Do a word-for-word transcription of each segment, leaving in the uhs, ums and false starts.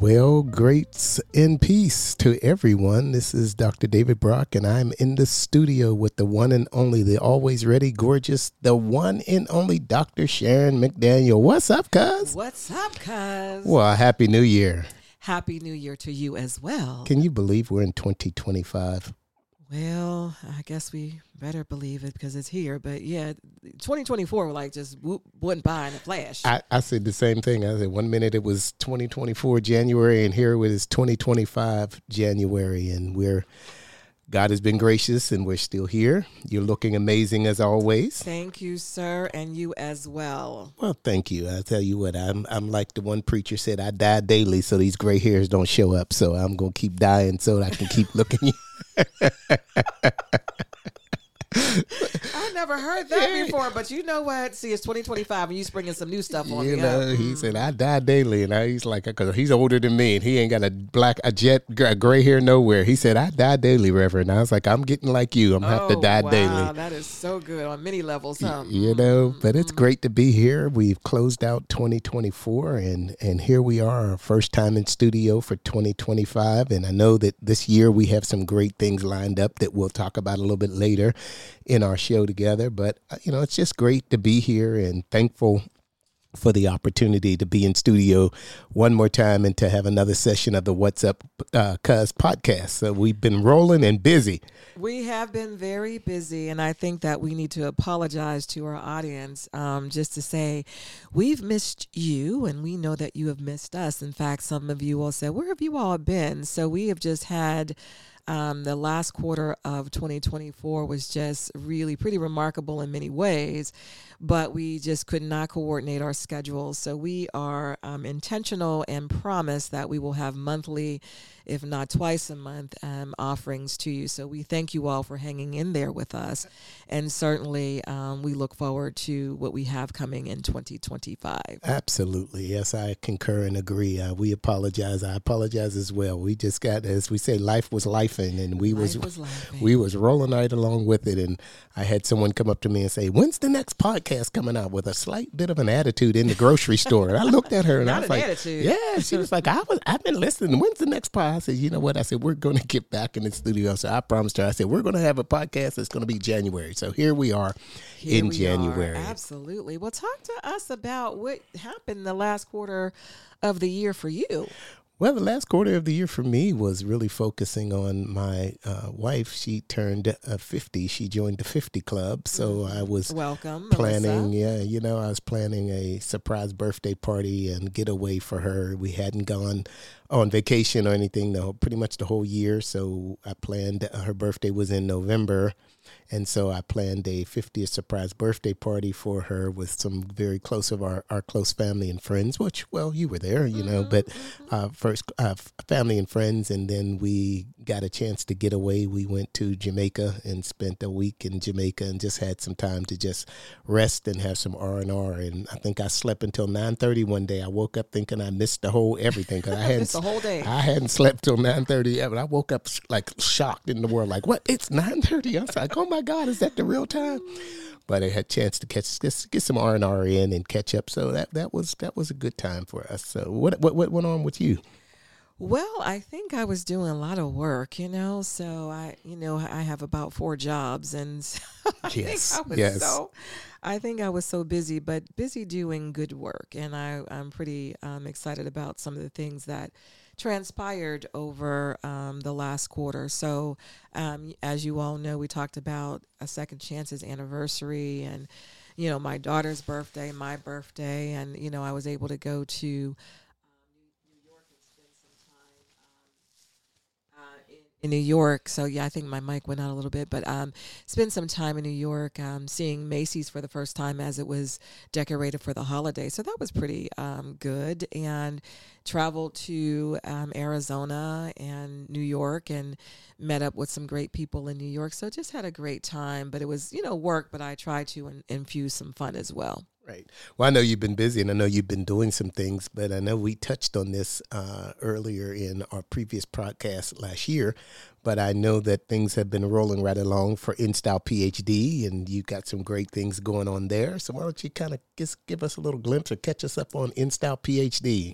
Well, greats in peace to everyone. This is Doctor David Brock, and I'm in the studio with the one and only, the always ready, gorgeous, the one and only Doctor Sharon McDaniel. What's up, cuz? What's up, cuz? Well, Happy New Year. Happy New Year to you as well. Can you believe we're in twenty twenty-five? Well, I guess we better believe it because it's here. But yeah, twenty twenty-four like just whoop, went by in a flash. I, I said the same thing. I said one minute it was twenty twenty-four January, and here it is twenty twenty-five January, and we're God has been gracious, and we're still here. You're looking amazing as always. Thank you, sir, and you as well. Well, thank you. I tell you what, I'm I'm like the one preacher said, I die daily so these gray hairs don't show up. So I'm gonna keep dying so that I can keep looking. I never heard that before, but you know what? See, it's twenty twenty-five, and you bringing some new stuff on You me. know, huh? he said, I die daily. And I, he's like, because he's older than me, and he ain't got a black, a jet, a gray hair nowhere. He said, I die daily, Reverend. And I was like, I'm getting like you. I'm going to have to Oh, die wow, daily. that is so good on many levels, huh? You know, but it's great to be here. We've closed out twenty twenty-four, and, and here we are, our first time in studio for twenty twenty-five. And I know that this year we have some great things lined up that we'll talk about a little bit later in our show together. But, uh, you know, it's just great to be here and thankful for the opportunity to be in studio one more time and to have another session of the What's Up uh, Cuz podcast. So we've been rolling and busy. We have been very busy, and I think that we need to apologize to our audience um, just to say we've missed you, and we know that you have missed us. In fact, some of you all said, where have you all been? So we have just had Um, the last quarter of twenty twenty-four was just really pretty remarkable in many ways, but we just could not coordinate our schedules. So we are um, intentional and promise that we will have monthly, if not twice a month, um, offerings to you. So we thank you all for hanging in there with us. And certainly um, we look forward to what we have coming in twenty twenty-five. Absolutely. Yes, I concur and agree. Uh, we apologize. I apologize as well. We just got, as we say, life was lifing, and we Life was, was lifing. we was rolling right along with it. And I had someone come up to me and say, when's the next podcast coming out, with a slight bit of an attitude in the grocery store? And I looked at her and Not I was an like, attitude. yeah, she was like, I was, I've been listening. When's the next podcast? I said, you know what? I said, we're going to get back in the studio. So I promised her, I said, we're going to have a podcast that's going to be January. So here we are Here in we January. Are. Absolutely. Well, talk to us about what happened the last quarter of the year for you. Well, the last quarter of the year for me was really focusing on my uh, wife. She turned uh, fifty. She joined the fifty club. So mm-hmm. I was Welcome, planning, Melissa. yeah, you know, I was planning a surprise birthday party and getaway for her. We hadn't gone on vacation or anything, though, pretty much the whole year. So I planned, uh, her birthday was in November. And so I planned a fiftieth surprise birthday party for her with some very close of our, our close family and friends, which, well, you were there, you know, but uh, first uh, family and friends. And then we got a chance to get away. We went to Jamaica and spent a week in Jamaica and just had some time to just rest and have some R and R. And I think I slept until nine thirty one day. I woke up thinking I missed the whole everything because I hadn't the whole day. I hadn't slept till nine thirty ever. I woke up like shocked in the world, like, what? It's nine thirty. I was like, oh my God, is that the real time? But I had a chance to catch just get some R and R in and catch up. So that that was that was a good time for us. So what what what went on with you? Well, I think I was doing a lot of work, you know, so I, you know, I have about four jobs, and so I Yes, think I was yes. so, I think I was so busy, but busy doing good work, and I, I'm pretty um, excited about some of the things that transpired over um, the last quarter. So, um, as you all know, we talked about a Second Chances anniversary, and you know, my daughter's birthday, my birthday, and you know, I was able to go to in New York. So yeah, I think my mic went out a little bit, but um, spent some time in New York, um, seeing Macy's for the first time as it was decorated for the holiday. So that was pretty um, good, and traveled to um, Arizona and New York and met up with some great people in New York. So just had a great time, but it was, you know, work, but I tried to in- infuse some fun as well. Right. Well, I know you've been busy, and I know you've been doing some things, but I know we touched on this uh, earlier in our previous podcast last year, but I know that things have been rolling right along for InStyle PhD, and you got some great things going on there. So why don't you kind of just give us a little glimpse or catch us up on InStyle PhD? Oh,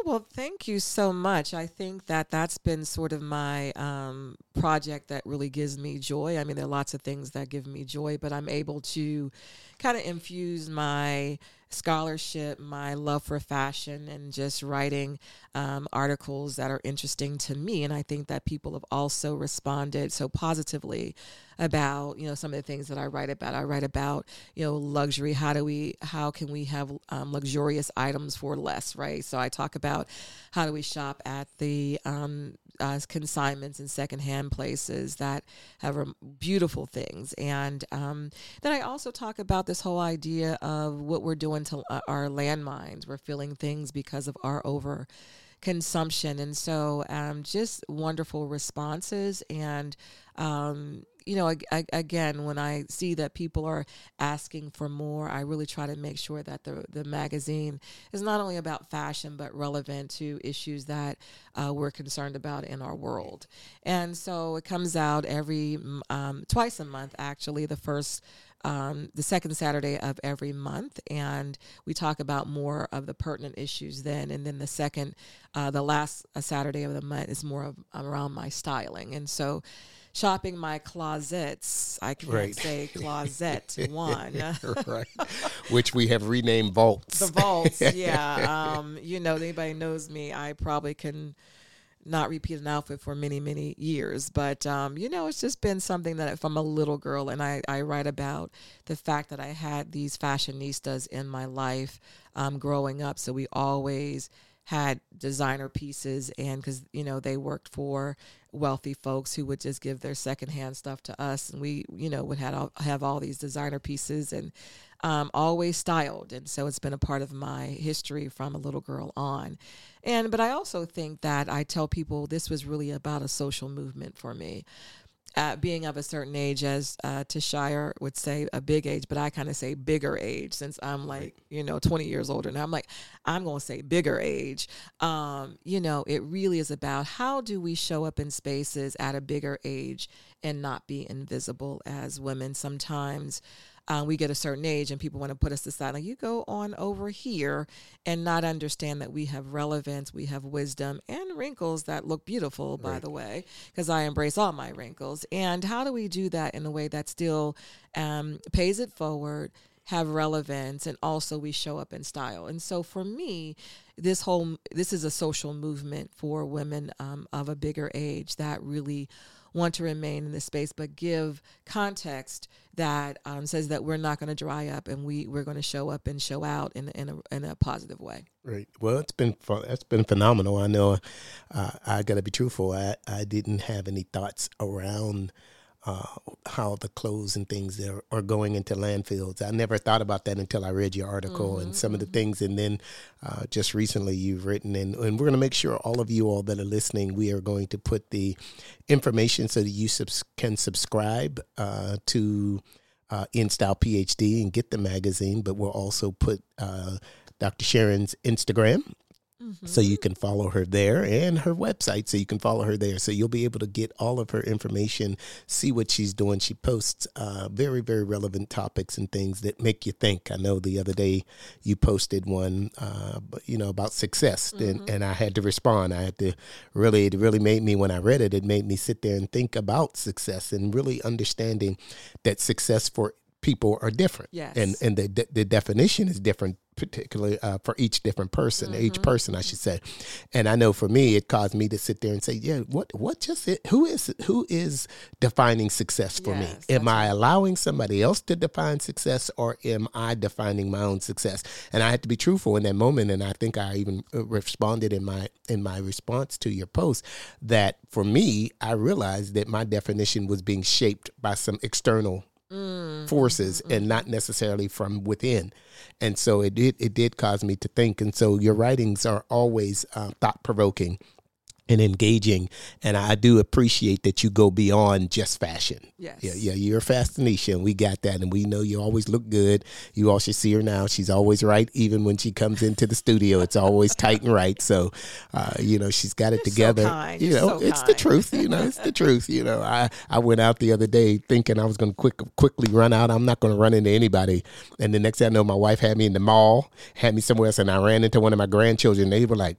well, thank you so much. I think that that's been sort of my um, project that really gives me joy. I mean, there are lots of things that give me joy, but I'm able to kind of infuse my scholarship, my love for fashion, and just writing um, articles that are interesting to me. And I think that people have also responded so positively about, you know, some of the things that I write about. I write about, you know, luxury. How do we, how can we have um, luxurious items for less, right? So I talk about how do we shop at the um, uh, consignments and secondhand places that have um, beautiful things. And um, then I also talk about this whole idea of what we're doing to uh, our landmines. We're filling things because of our over consumption. And so um, just wonderful responses. And, um, you know, I, I, again, when I see that people are asking for more, I really try to make sure that the, the magazine is not only about fashion, but relevant to issues that uh, we're concerned about in our world. And so it comes out every, um, twice a month, actually, the first Um, the second Saturday of every month, and we talk about more of the pertinent issues then. And then the second, uh, the last uh, Saturday of the month is more of around my styling. And so shopping my closets, I can't Right. say closet one. Right. Which we have renamed vaults. The vaults, yeah. Um, you know, anybody knows me, I probably can not repeat an outfit for many, many years. But, um, you know, it's just been something that if I'm a little girl and I, I write about the fact that I had these fashionistas in my life um, growing up. So we always had designer pieces, and because, you know, they worked for wealthy folks who would just give their secondhand stuff to us. And we, you know, would have all, have all these designer pieces and um, always styled. And so it's been a part of my history from a little girl on. And, but I also think that I tell people this was really about a social movement for me. Uh, being of a certain age, as uh, Tashire would say, a big age, but I kind of say bigger age since I'm like, you know, twenty years older now. I'm like, I'm going to say bigger age. Um, you know, it really is about how do we show up in spaces at a bigger age and not be invisible as women. Sometimes Uh, we get a certain age and people want to put us aside. Like, you go on over here and not understand that we have relevance, we have wisdom and wrinkles that look beautiful, by Right. the way, because I embrace all my wrinkles. And how do we do that in a way that still um, pays it forward, have relevance, and also we show up in style? And so for me, this whole, this is a social movement for women um, of a bigger age that really want to remain in this space, but give context that um, says that we're not going to dry up and we, we're going to show up and show out in, in, a, in a positive way. Right. Well, it's been fun. It's been phenomenal. I know uh, I got to be truthful. I, I didn't have any thoughts around uh, how the clothes and things are, are going into landfills. I never thought about that until I read your article mm-hmm, and some mm-hmm. of the things. And then uh, just recently you've written, and, and we're going to make sure all of you all that are listening, we are going to put the information so that you subs- can subscribe uh, to uh, InStyle PhD and get the magazine. But we'll also put uh, Doctor Sharon's Instagram. Mm-hmm. So you can follow her there, and her website, so you can follow her there. So you'll be able to get all of her information, see what she's doing. She posts uh, very, very relevant topics and things that make you think. I know the other day you posted one, uh, you know, about success, mm-hmm. and, and I had to respond. I had to really, it really made me, when I read it, it made me sit there and think about success and really understanding that success for people are different. Yes. And, and the, the definition is different, particularly uh, for each different person, mm-hmm. each person, I should say. And I know for me, it caused me to sit there and say, yeah, what, what just, it, who is, who is defining success for yes, me? Am I right. allowing somebody else to define success, or am I defining my own success? And I had to be truthful in that moment. And I think I even responded in my, in my response to your post that for me, I realized that my definition was being shaped by some external Mm, forces mm-hmm. and not necessarily from within. And so it did, it did cause me to think. And so your writings are always uh, thought-provoking and engaging. And I do appreciate that you go beyond just fashion. Yes. Yeah, yeah, you're a fashionista, and we got that. And we know you always look good. You all should see her now. She's always right. Even when she comes into the studio, it's always tight and right. So, uh, you know, she's got it You're together. So kind. You You're know, so it's kind. the truth. You know, it's the truth. You know, I, I went out the other day thinking I was going to quick quickly run out. I'm not going to run into anybody. And the next thing I know, my wife had me in the mall, had me somewhere else, and I ran into one of my grandchildren. They were like,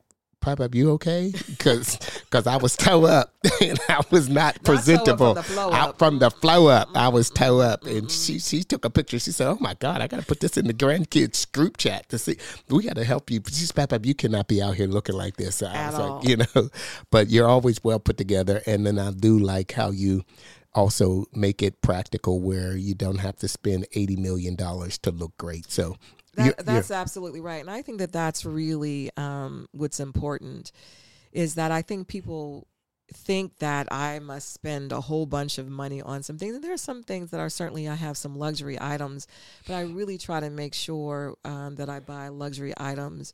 Papa, you okay? Because because I was toe up and I was not, not presentable. From the flow Out up. from the flow up, Mm-hmm. I was toe up, Mm-hmm. and she she took a picture. She said, "Oh my God, I got to put this in the grandkids group chat to see. We got to help you." She's Papa, you cannot be out here looking like this. I At was all. like, you know, but you're always well put together, and then I do like how you also make it practical where you don't have to spend eighty million dollars to look great. So That, you're, that's you're, absolutely right. And I think that that's really um, what's important is that I think people think that I must spend a whole bunch of money on some things. And there are some things that are certainly, I have some luxury items, but I really try to make sure um, that I buy luxury items.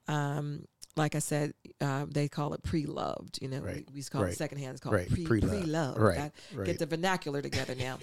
Um, like I said, uh, they call it pre-loved. You know, Right, we, we used to call right, it secondhand. It's called right, pre pre-loved, pre-loved. right, That- right. Get the vernacular together now.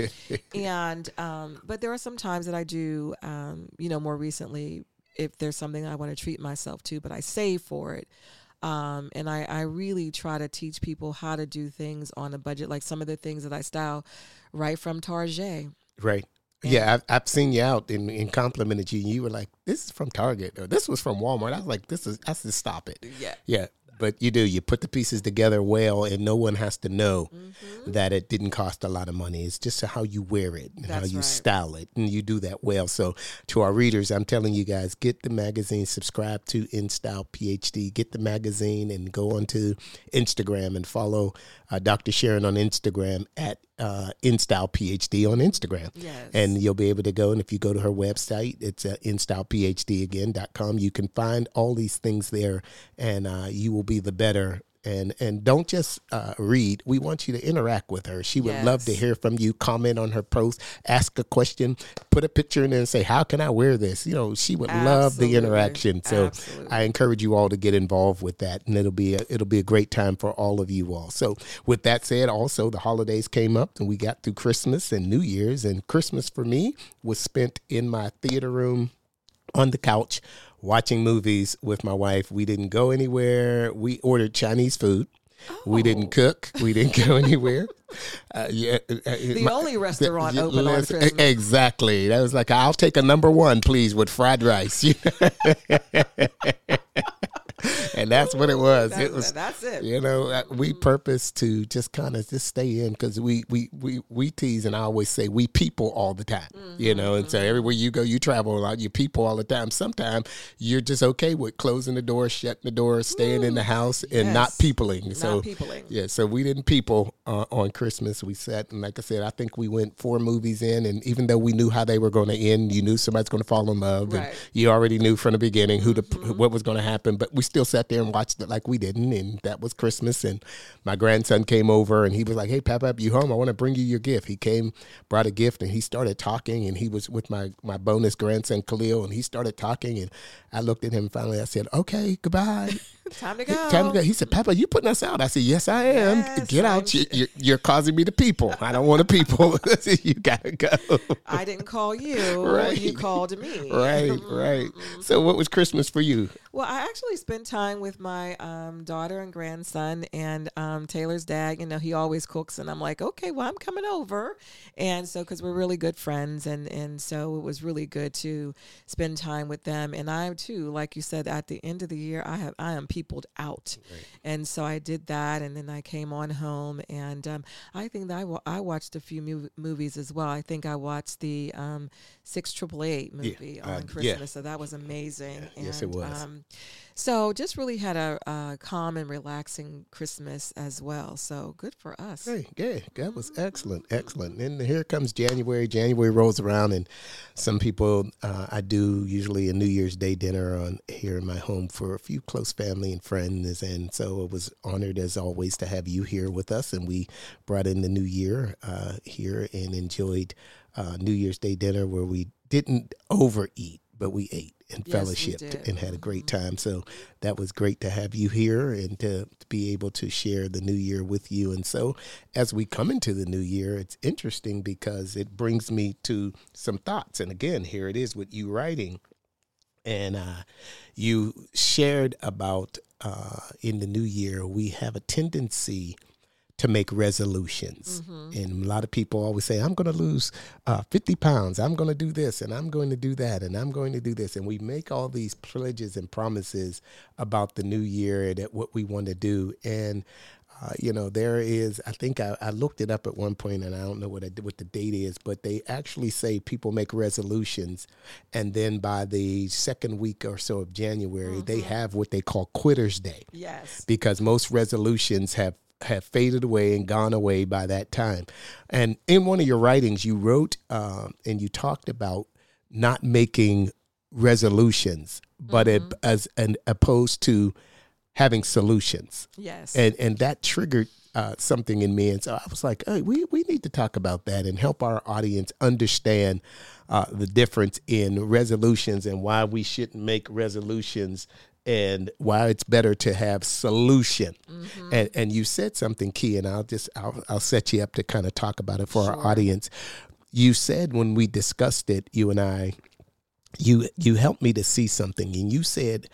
And um, but there are some times that I do, um, you know, more recently, if there's something I want to treat myself to, but I save for it. Um, and I, I really try to teach people how to do things on a budget, like some of the things that I style right from Target. Right. And- Yeah, I've, I've seen you out and, and complimented you. And you were like, "This is from Target," or "This was from Walmart." I was like, "This is." I said, "Stop it." Yeah. Yeah, but you do. You put the pieces together well, and no one has to know Mm-hmm. that it didn't cost a lot of money. It's just how you wear it and how That's you right. style it, and you do that well. So, to our readers, I'm telling you guys, get the magazine, subscribe to InStyle PhD, get the magazine, and go onto Instagram and follow uh, Doctor Sharon on Instagram at uh, InStyle PhD on Instagram. Yes. And you'll be able to go, and if you go to her website, it's uh, InStyle PhD again dot com. You can find all these things there, and uh, you will be the better. And and don't just uh, read. We want you to interact with her. She would Yes. love to hear from you. Comment on her post. Ask a question. Put a picture in there and say, "How can I wear this?" You know, she would love the Absolutely. interaction. So Absolutely. I encourage you all to get involved with that, and it'll be a, it'll be a great time for all of you all. So with that said, also the holidays came up, and we got through Christmas and New Year's. And Christmas for me was spent in my theater room on the couch watching movies with my wife. We didn't go anywhere. We ordered Chinese food. We Oh. didn't cook. We didn't go anywhere. Uh, yeah, uh, The my- only restaurant the- open on listen, Christmas. Exactly. That was like, "I'll take a number one, please, with fried rice." And that's what it was. That's, It was, that's it. you know, uh, we purpose to just kind of just stay in because we, we, we, we tease, and I always say we people all the time, you know, and so everywhere you go, you travel a lot, you people all the time. Sometimes you're just okay with closing the door, shutting the door, staying in the house, and not Yes. peopling. So, Not peopling. yeah, so we didn't people uh, on Christmas. We sat, and like I said, I think we went four movies in, and even though we knew how they were going to end, you knew somebody's going to fall in love, Right. and you already knew from the beginning who the what was going to happen, but we still sat there and watched it like we didn't, and that was Christmas. And my grandson came over, and he was like, "Hey, Papa, you home? I want to bring you your gift." He came, brought a gift, and he started talking, and he was with my, my bonus grandson, Khalil, and he started talking, and I looked at him, and finally I said, "Okay, goodbye." Time to go. Time to go. He said, "Papa, you putting us out?" I said, "Yes, I am. Yes, Get I'm out. You, you're, you're causing me to people. I don't want to people." You got to go. I didn't call you. Right. You called me. Right, right. So what was Christmas for you? Well, I actually spent time with my um, daughter and grandson, and um, Taylor's dad. You know, he always cooks, and I'm like, okay, well, I'm coming over, and so because we're really good friends, and and so it was really good to spend time with them. And I too, like you said, at the end of the year, I have I am peopled out, Right. and so I did that, and then I came on home, and um, I think that I, wa- I watched a few mov- movies as well. I think I watched the um, Six Triple Eight movie uh, on yeah. Christmas, so that was amazing. Yeah, yes, it And, was. Um, so just really had a, a calm and relaxing Christmas as well. So good for us. Hey, yeah, that was excellent, excellent. And here comes January. January rolls around, and some people, uh, I do usually a New Year's Day dinner on here in my home for a few close family and friends, and so I was honored as always to have you here with us. And we brought in the new year uh, here and enjoyed uh, New Year's Day dinner where we didn't overeat, but we ate and Yes, we fellowshipped did. and had a great time. So that was great to have you here and to, to be able to share the new year with you. And so as we come into the new year, it's interesting because it brings me to some thoughts. And again, here it is with you writing. And uh, you shared about uh, in the new year, we have a tendency to make resolutions. Mm-hmm. And a lot of people always say, I'm going to lose uh, fifty pounds. I'm going to do this and I'm going to do that and I'm going to do this. And we make all these pledges and promises about the new year and at what we want to do. And, uh, you know, there is, I think I, I looked it up at one point and I don't know what, I, what the date is, but they actually say people make resolutions. And then by the second week or so of January, mm-hmm. they have what they call Quitter's Day. Yes. Because most resolutions have have faded away and gone away by that time. And in one of your writings, you wrote um, and you talked about not making resolutions, but mm-hmm. it, as an opposed to having solutions. Yes. And and that triggered uh, something in me. And so I was like, hey, we, we need to talk about that and help our audience understand uh, the difference in resolutions and why we shouldn't make resolutions and why it's better to have solution. Mm-hmm. And and you said something key, and I'll just I'll I'll set you up to kind of talk about it for sure. Our audience. You said when we discussed it, you and I, you you helped me to see something, and you said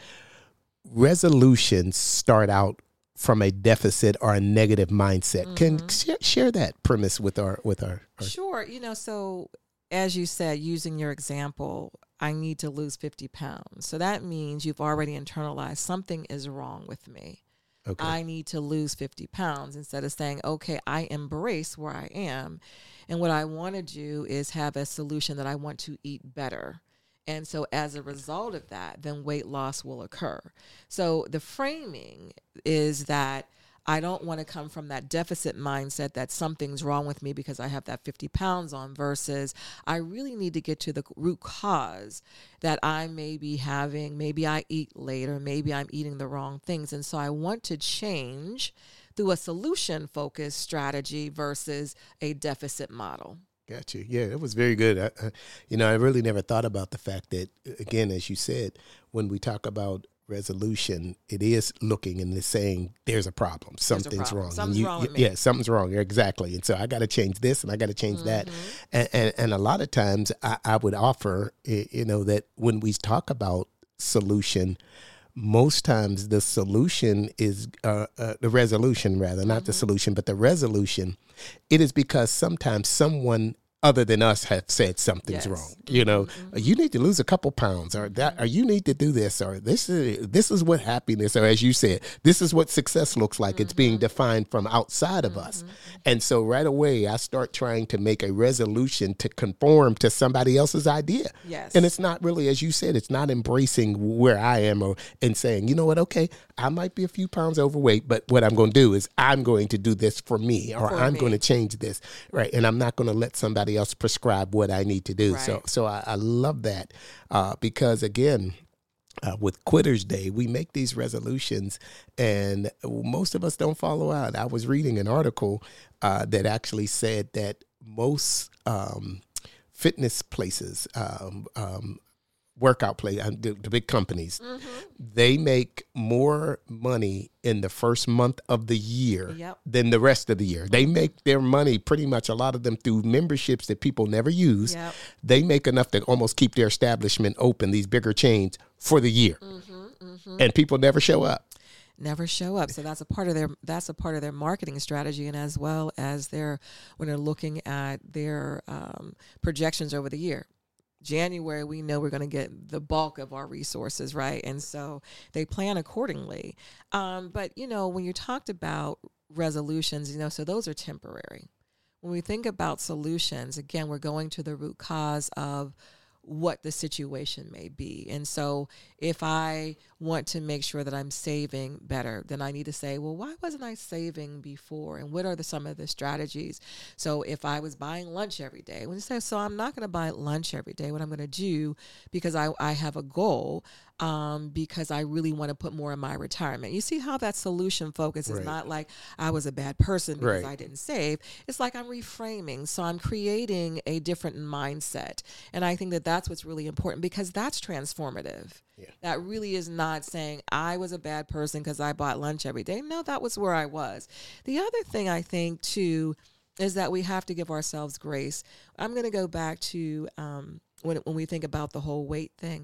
resolutions start out from a deficit or a negative mindset. Mm-hmm. Can share, share that premise with our with our, our Sure. You know, so as you said, using your example, I need to lose fifty pounds. So that means you've already internalized something is wrong with me. Okay. I need to lose fifty pounds instead of saying, okay, I embrace where I am. And what I want to do is have a solution that I want to eat better. And so as a result of that, then weight loss will occur. So the framing is that I don't want to come from that deficit mindset that something's wrong with me because I have that fifty pounds on, versus I really need to get to the root cause that I may be having. Maybe I eat later, maybe I'm eating the wrong things. And so I want to change through a solution focused strategy versus a deficit model. Got you. Yeah, it was very good. I, I, you know, I really never thought about the fact that, again, as you said, when we talk about resolution, it is looking and it's saying there's a problem. Something's a problem. wrong. Something's you, wrong with you, me. Yeah, something's wrong. Exactly. And so I got to change this and I got to change mm-hmm. that. And, and and a lot of times I, I would offer, you know, that when we talk about solution, most times the solution is uh, uh, the resolution, rather, not mm-hmm. the solution, but the resolution. It is because sometimes someone other than us have said something's yes. wrong. You know, mm-hmm. you need to lose a couple pounds, or that, or you need to do this, or this is this is what happiness, or as you said, this is what success looks like. Mm-hmm. It's being defined from outside of mm-hmm. us. And so right away, I start trying to make a resolution to conform to somebody else's idea. Yes. And it's not really, as you said, it's not embracing where I am or and saying, you know what, okay, I might be a few pounds overweight, but what I'm going to do is I'm going to do this for me, or for I'm me. going to change this, right? And I'm not going to let somebody else prescribe what I need to do. Right. So so I, I love that uh, because, again, uh, with Quitter's Day, we make these resolutions and most of us don't follow out. I was reading an article uh, that actually said that most um, fitness places, um, um, workout play, uh, the, the big companies, mm-hmm. they make more money in the first month of the year yep. than the rest of the year. They make their money, pretty much a lot of them, through memberships that people never use. Yep. They make enough to almost keep their establishment open, these bigger chains, for the year. Mm-hmm, mm-hmm. And people never show up. Never show up. So that's a part of their that's a part of their marketing strategy, and as well as their when they're looking at their um, projections over the year. January, we know we're going to get the bulk of our resources, right? And so they plan accordingly. Um, but, you know, when you talked about resolutions, you know, so those are temporary. When we think about solutions, again, we're going to the root cause of what the situation may be. And so if I want to make sure that I'm saving better, then I need to say, well, why wasn't I saving before? And what are the, some of the strategies? So if I was buying lunch every day, when you say, so I'm not going to buy lunch every day, what I'm going to do, because I, I have a goal, um, because I really want to put more in my retirement. You see how that solution focus is right. not like I was a bad person because right. I didn't save. It's like I'm reframing. So I'm creating a different mindset. And I think that that's what's really important, because that's transformative. Yeah. That really is not saying I was a bad person because I bought lunch every day. No, that was where I was. The other thing I think, too, is that we have to give ourselves grace. I'm going to go back to um, when when we think about the whole weight thing.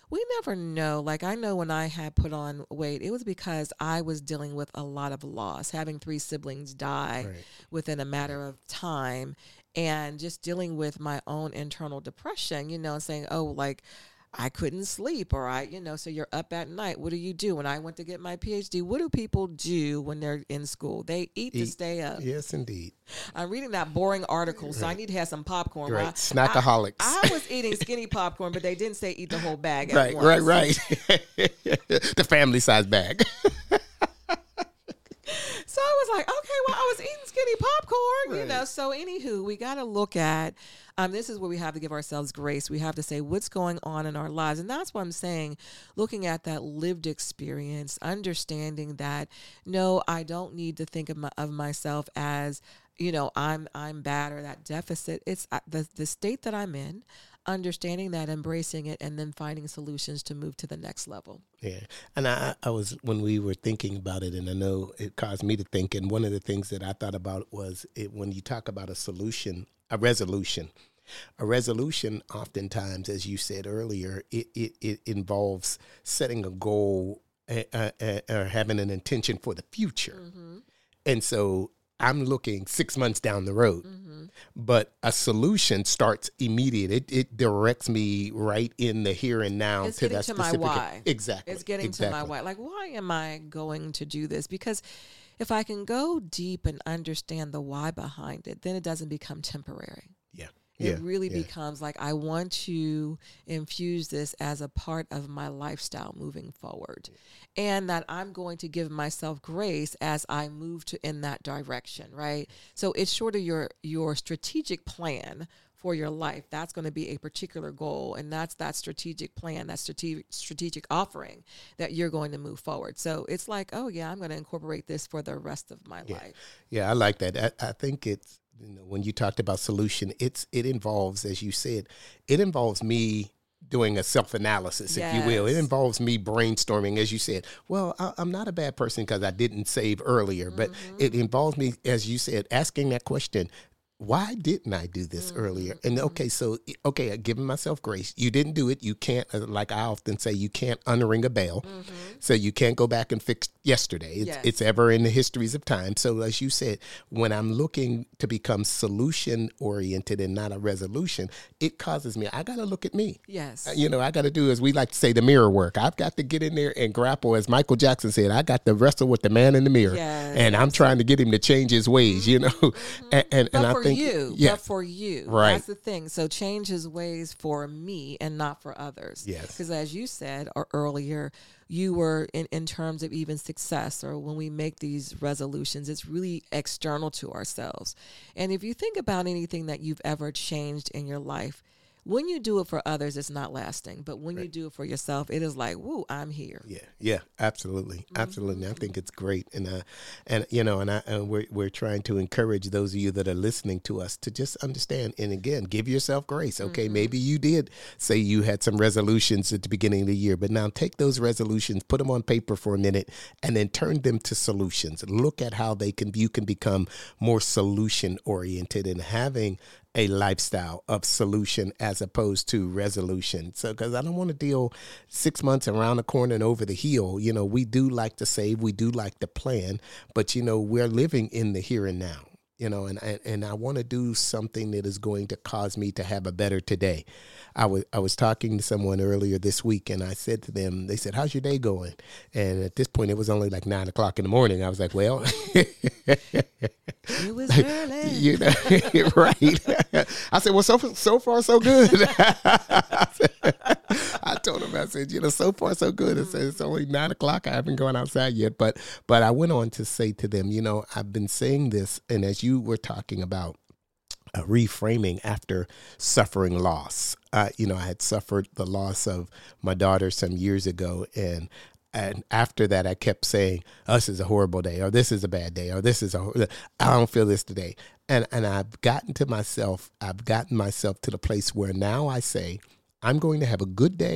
We never know. Like, I know when I had put on weight, it was because I was dealing with a lot of loss, having three siblings die Right. within a matter of time, and just dealing with my own internal depression, you know, saying, oh, like, I couldn't sleep, or I, you know, so you're up at night. What do you do? When I went to get my P H D, what do people do when they're in school? They eat, Eat. to stay up. Yes, indeed. I'm reading that boring article, so I need to have some popcorn. Right. I, Snackaholics. I, I was eating skinny popcorn, but they didn't say eat the whole bag at Right, once. right, right. The family size bag. So I was like, okay, well, I was eating skinny popcorn, you Right. know. So anywho, we got to look at, um, this is where we have to give ourselves grace. We have to say what's going on in our lives. And that's what I'm saying, looking at that lived experience, understanding that, no, I don't need to think of, my, of myself as, you know, I'm I'm bad or that deficit. It's uh, the the state that I'm in, understanding that, embracing it, and then finding solutions to move to the next level. Yeah. And I, I was, when we were thinking about it, and I know it caused me to think, and one of the things that I thought about was it, when you talk about a solution, a resolution, a resolution, oftentimes, as you said earlier, it, it, it involves setting a goal uh, uh, uh, or having an intention for the future. Mm-hmm. And so I'm looking six months down the road, Mm-hmm. but a solution starts immediate. It, it directs me right in the here and now It's to getting that to my specific. why. Exactly. It's getting exactly. to my why. Like, why am I going to do this? Because if I can go deep and understand the why behind it, then it doesn't become temporary. Yeah. It yeah. really yeah. becomes like, I want to infuse this as a part of my lifestyle moving forward. And that I'm going to give myself grace as I move to in that direction, right? So it's sort of your your strategic plan for your life. That's going to be a particular goal, and that's that strategic plan, that strategic strategic offering that you're going to move forward. So it's like, oh yeah, I'm going to incorporate this for the rest of my Yeah. life. Yeah, I like that. I, I think it's, you know, when you talked about solution, it's it involves, as you said, it involves me doing a self-analysis, if you will. It Yes. involves me brainstorming, as you said. Well, I, I'm not a bad person because I didn't save earlier, but Mm-hmm. it involves me, as you said, asking that question. Why didn't I do this Mm-hmm. earlier? And okay, so, okay, I'm giving myself grace. You didn't do it. You can't, uh, like I often say, you can't unring a bell. Mm-hmm. So you can't go back and fix yesterday. It's, Yes. it's ever in the histories of time. So as you said, when I'm looking to become solution oriented and not a resolution, it causes me, I got to look at me. Yes. Uh, You know, I got to do, as we like to say, the mirror work. I've got to get in there and grapple. As Michael Jackson said, I got to wrestle with the man in the mirror. Yes, and I'm trying to get him to change his ways, you know. And, and, But and for I think, you, yeah, but for you, Right. that's the thing. So change his ways for me and not for others. Yes. Because as you said or earlier, you were in, in terms of even success, or when we make these resolutions, it's really external to ourselves. And if you think about anything that you've ever changed in your life, when you do it for others, it's not lasting. But when you do it for yourself, it is like, woo, I'm here. Yeah, yeah, absolutely, absolutely. I think it's great, and uh, and you know, and I and we're we're trying to encourage those of you that are listening to us to just understand, and again, give yourself grace. Okay, maybe you did say you had some resolutions at the beginning of the year, but now take those resolutions, put them on paper for a minute, and then turn them to solutions. Look at how they can you can become more solution oriented and having a lifestyle of solution as opposed to resolution. So, because I don't want to deal six months around the corner and over the hill. You know, we do like to save, we do like to plan, but you know, we're living in the here and now. You know, and and, and I want to do something that is going to cause me to have a better today. I was I was talking to someone earlier this week, and I said to them, they said, "How's your day going?" And at this point, it was only like nine o'clock in the morning. I was like, "Well." It was early. You know, right? I said, well, so so far so good. I, said, I told him, I said, you know, so far so good. I said, it's only nine o'clock. I haven't gone outside yet, but but I went on to say to them, you know, I've been saying this, and as you were talking about uh, reframing after suffering loss, uh, you know, I had suffered the loss of my daughter some years ago, and. And after that, I kept saying, oh, this is a horrible day, or this is a bad day, or this is a, I don't feel this today. And and I've gotten to myself, I've gotten myself to the place where now I say, I'm going to have a good day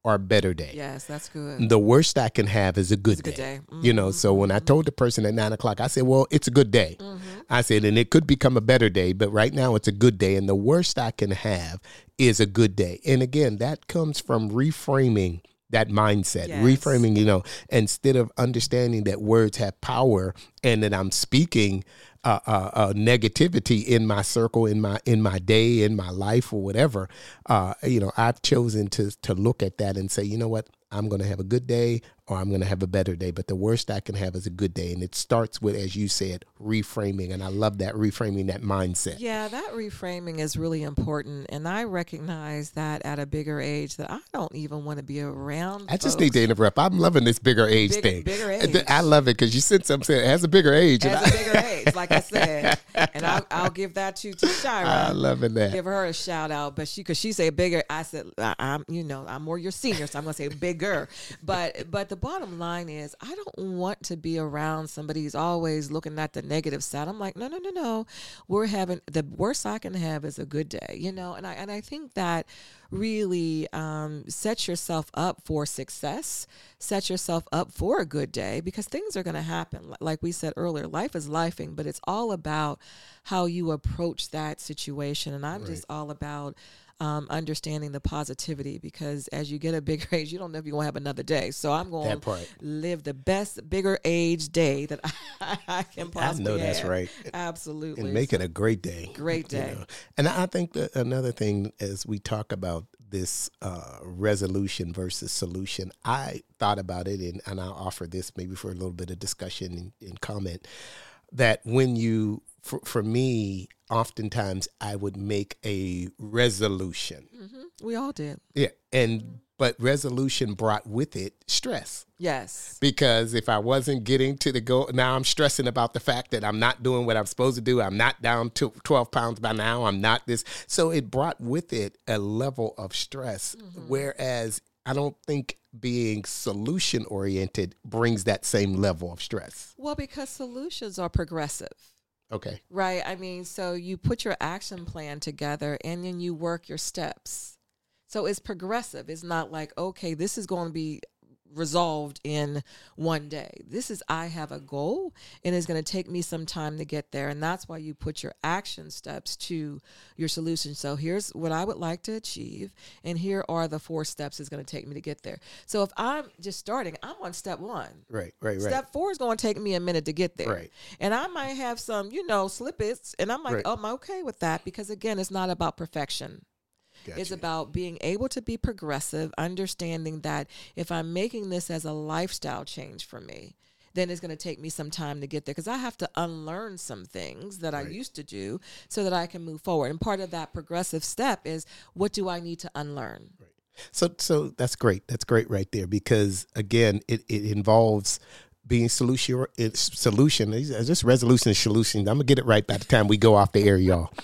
or a better day. Yes, that's good. The worst I can have is a good It's a good day. day. Mm-hmm. You know, so when I told the person at nine o'clock, I said, well, it's a good day. Mm-hmm. I said, and it could become a better day, but right now it's a good day. And the worst I can have is a good day. And again, that comes from reframing that mindset, Yes. reframing, you know, instead of understanding that words have power and that I'm speaking uh, uh, uh, negativity in my circle, in my in my day, in my life, or whatever, uh, you know, I've chosen to to look at that and say, you know what, I'm going to have a good day or I'm going to have a better day. But the worst I can have is a good day. And it starts with, as you said, reframing. And I love that, reframing that mindset. Yeah, that reframing is really important. And I recognize that at a bigger age that I don't even want to be around. I just folks. need to interrupt. I'm loving this bigger age Bigger- thing. bigger age. I love it because you said something saying it has a bigger age. and As I, a bigger age, like I said. And I'll, I'll give that to, to Shira. I'm loving that. Give her a shout out, but she, because she said bigger, I said I, I'm, you know, I'm more your senior, so I'm gonna say bigger. But but the bottom line is, I don't want to be around somebody who's always looking at the negative side. I'm like, no, no, no, no. We're having the worst I can have is a good day, you know. And I and I think that really um, set yourself up for success, set yourself up for a good day, because things are going to happen. Like we said earlier, life is lifing, but it's all about how you approach that situation. And I'm Right. just all about um, understanding the positivity, because as you get a bigger age, you don't know if you're going to have another day. So I'm going That to part. live the best bigger age day that I, I can I possibly know that's have. right. Absolutely. And make it a great day. Great you day. know. And I think that another thing, as we talk about this uh, resolution versus solution, I thought about it, and, and I'll offer this maybe for a little bit of discussion and, and comment, that when you, for, for me, oftentimes I would make a resolution. Mm-hmm. We all did. Yeah. And, but resolution brought with it stress. Yes. Because if I wasn't getting to the goal, now I'm stressing about the fact that I'm not doing what I'm supposed to do. I'm not down to twelve pounds by now. I'm not this. So it brought with it a level of stress. Mm-hmm. Whereas I don't think being solution oriented brings that same level of stress. Well, because solutions are progressive. Okay. Right. I mean, so you put your action plan together and then you work your steps. So it's progressive. It's not like, okay, this is going to be resolved in one day. This is, I have a goal and it's going to take me some time to get there. And that's why you put your action steps to your solution. So here's what I would like to achieve. And here are the four steps it's going to take me to get there. So if I'm just starting, I'm on step one. Right, right, right. Step four is going to take me a minute to get there. Right. And I might have some, you know, slippets. And I'm like, Right. oh, I'm okay with that. Because again, it's not about perfection. Gotcha. It's about being able to be progressive, understanding that if I'm making this as a lifestyle change for me, then it's going to take me some time to get there, because I have to unlearn some things that Right. I used to do so that I can move forward. And part of that progressive step is, what do I need to unlearn? Right. So, so that's great. That's great right there, because again, it, it involves being solution, it's solution, it's just resolution and solution. I'm gonna get it right by the time we go off the air, y'all.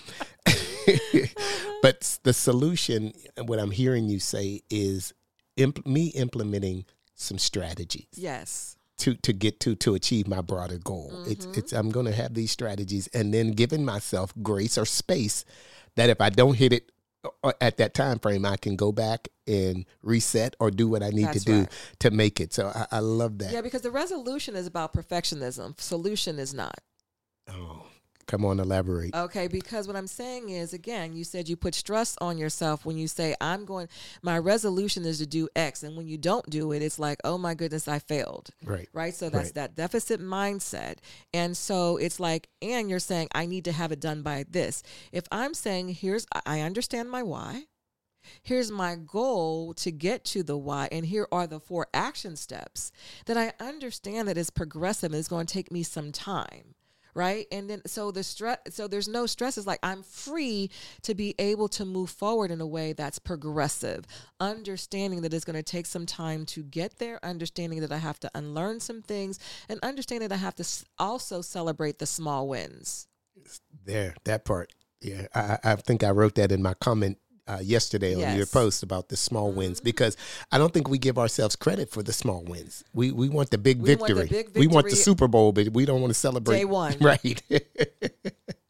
But the solution, what I'm hearing you say, is imp- me implementing some strategies. Yes. To, to get to to achieve my broader goal. Mm-hmm. It's it's I'm going to have these strategies, and then giving myself grace or space that if I don't hit it at that time frame, I can go back and reset or do what I need That's to do right. to make it. So I, I love that. Yeah, because the resolution is about perfectionism. Solution is not. Oh, come on, elaborate. Okay, because what I'm saying is, again, you said you put stress on yourself when you say, I'm going, my resolution is to do X. And when you don't do it, it's like, oh my goodness, I failed. Right. Right. So that's Right. that deficit mindset. And so it's like, and you're saying, I need to have it done by this. If I'm saying, here's, I understand my why. Here's my goal to get to the why. And here are the four action steps that I understand that is progressive and it's going to take me some time. Right. And then so the stress, so there's no stress. It's like I'm free to be able to move forward in a way that's progressive, understanding that it's going to take some time to get there, understanding that I have to unlearn some things, and understanding that I have to also celebrate the small wins. There, that part. Yeah, I, I think I wrote that in my comment uh, yesterday on Yes. your post about the small wins, because I don't think we give ourselves credit for the small wins. We we want the big We want the victory. big We want the victory Super Bowl, but we don't want to celebrate day one. Right.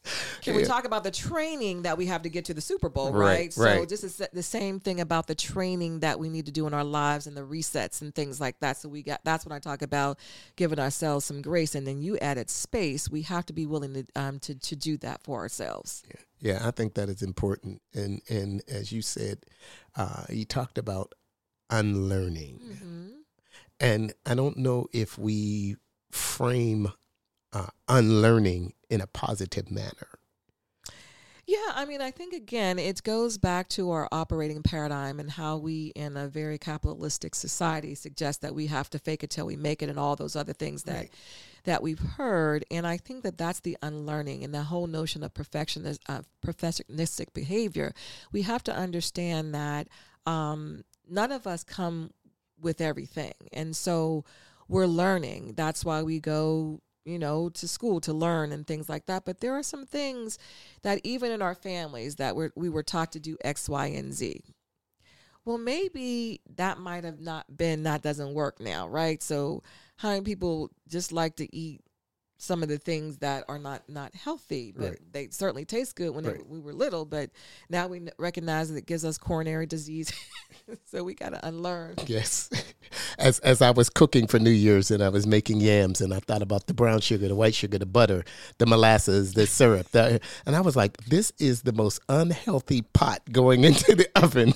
Can Yeah. we talk about the training that we have to get to the Super Bowl, Right, right? So right. just the the same thing about the training that we need to do in our lives and the resets and things like that. So we got that's when I talk about giving ourselves some grace, and then you added space. We have to be willing to um to to do that for ourselves. Yeah, yeah, I think that is important. And and as you said, uh, you talked about unlearning, Mm-hmm. and I don't know if we frame uh, unlearning in a positive manner. Yeah, I mean, I think again, it goes back to our operating paradigm and how we, in a very capitalistic society, suggest that we have to fake it till we make it, and all those other things that Right. that we've heard. And I think that that's the unlearning and the whole notion of perfectionist, uh, perfectionistic behavior. We have to understand that um, none of us come with everything, and so we're learning. That's why we go, you know, to school to learn and things like that. But there are some things that even in our families that we're, we were taught to do X, Y, and Z. Well, maybe that might have not been, that doesn't work now, right? So how many people just like to eat some of the things that are not not healthy, but Right. they certainly taste good when they- Right. we were little, but now we n- recognize that it gives us coronary disease. So we got to unlearn. Yes. As as I was cooking for New Year's and I was making yams and I thought about the brown sugar, the white sugar, the butter, the molasses, the syrup, the, and I was like, this is the most unhealthy pot going into the oven.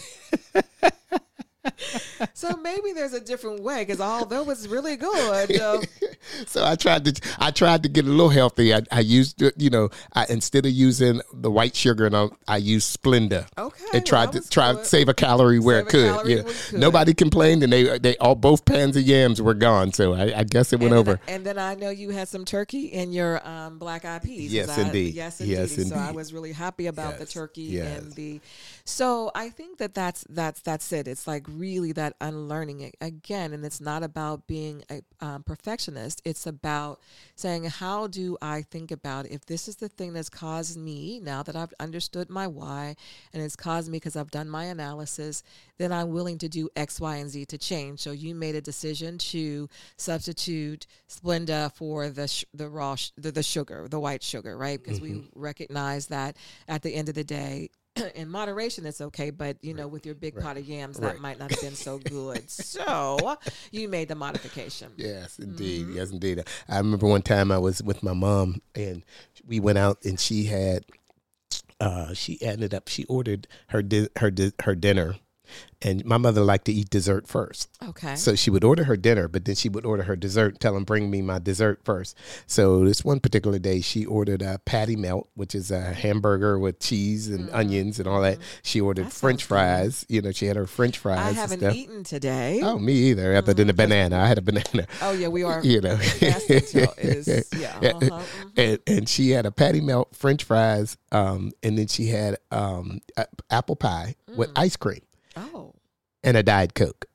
So maybe there's a different way, because although it's really good, uh, So I tried to I tried to get a little healthy. I, I used you know I, instead of using the white sugar, and I, I used Splenda. okay, And tried that to was try to good. save a calorie where Save it a could. calorie Yeah. where it could. Nobody complained, and they they all both pans of yams were gone. So I, I guess it went and then, over. and then I know you had some turkey in your um, black eyed peas. 'cause Yes, I- indeed. Yes, Yes, indeed. So I indeed. was really happy about the Yes, turkey yes. and the. So I think that that's that's that's it. It's like really that unlearning it again, and it's not about being a um, perfectionist. It's about saying, how do I think about if this is the thing that's caused me, now that I've understood my why, and it's caused me because I've done my analysis, then I'm willing to do X, Y, and Z to change. So you made a decision to substitute Splenda for the sh- the raw sh- the, the sugar, the white sugar, right? Because we recognize that at the end of the day, in moderation, it's okay, but you know, with your big pot of yams, that Right. might not have been so good. So you made the modification. Yes, indeed. Mm-hmm. Yes, indeed. I remember one time I was with my mom and we went out and she had, uh, she ended up, she ordered her di- her di- her dinner, and my mother liked to eat dessert first. Okay. So she would order her dinner, but then she would order her dessert, tell them, bring me my dessert first. So this one particular day, she ordered a patty melt, which is a hamburger with cheese and Mm-hmm. onions and all that. She ordered That French sounds good. fries. You know, she had her French fries I and haven't stuff. eaten today. Oh, me either, other than the banana. I had a banana. Oh, yeah, we are. You know. Fasting till is yeah. Uh-huh. Mhm. and, and she had a patty melt, French fries, um, and then she had um, a- apple pie with ice cream Oh, and a Diet Coke.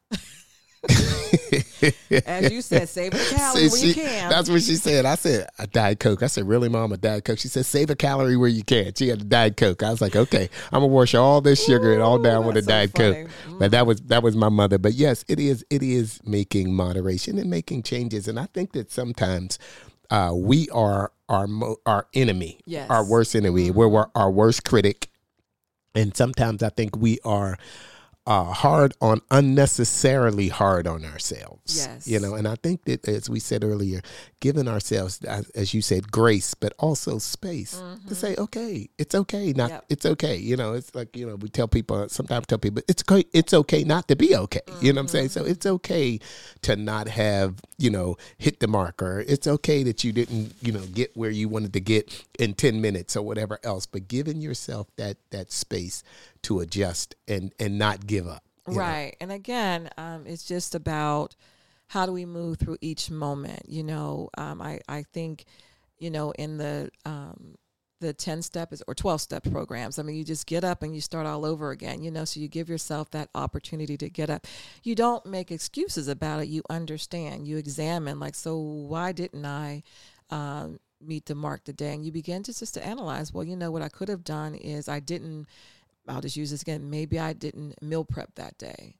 as you said, save a So calorie when she- you can. That's what she said. I said, a Diet Coke. I said, really, Mom, a Diet Coke? She said, save a calorie where you can. She had a Diet Coke. I was like, okay, I'm going to wash all this sugar and all Ooh, down with a that's so Diet funny. Coke. But that was that was my mother. But yes, it is it is making moderation and making changes. And I think that sometimes uh, we are our, mo- our enemy, Yes. our worst enemy. We're, we're our worst critic. And sometimes I think we are uh, hard on, unnecessarily hard on ourselves. Yes. You know, and I think that, as we said earlier, giving ourselves, as as you said, grace, but also space to say, okay, it's okay. Not, Yep. it's okay. You know, it's like, you know, we tell people, sometimes tell people, it's okay. It's okay not to be okay. You know what I'm saying? So it's okay to not have, you know, hit the mark, or it's okay that you didn't, you know, get where you wanted to get in ten minutes or whatever else, but giving yourself that, that space to adjust and, and not give up. you know? Right. And again, um, it's just about how do we move through each moment. You know, um, I, I think, you know, in the um, the ten step is or twelve step programs, I mean, you just get up and you start all over again, you know, so you give yourself that opportunity to get up. You don't make excuses about it. You understand, you examine, like, so why didn't I um, meet the mark today? And you begin to just to analyze, well, you know, what I could have done is I didn't, I'll just use this again. Maybe I didn't meal prep that day.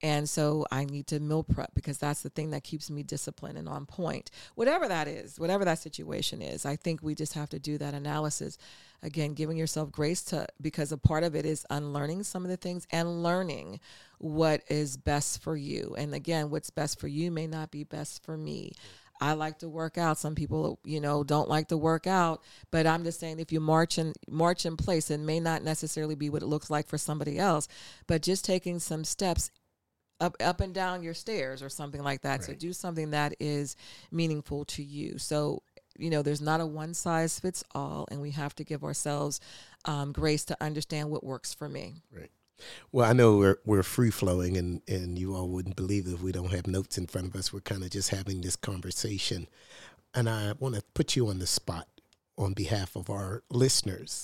And so I need to meal prep because that's the thing that keeps me disciplined and on point. Whatever that is, whatever that situation is, I think we just have to do that analysis. Again, giving yourself grace to, because a part of it is unlearning some of the things and learning what is best for you. And again, what's best for you may not be best for me. I like to work out. Some people, you know, don't like to work out, but I'm just saying if you march in, march in place, it may not necessarily be what it looks like for somebody else, but just taking some steps up up and down your stairs or something like that. Right. So do something that is meaningful to you. So, you know, there's not a one size fits all, and we have to give ourselves um, grace to understand what works for me. Right. Well, I know we're we're free flowing, and, and you all wouldn't believe it if we don't have notes in front of us. We're kind of just having this conversation. And I want to put you on the spot on behalf of our listeners.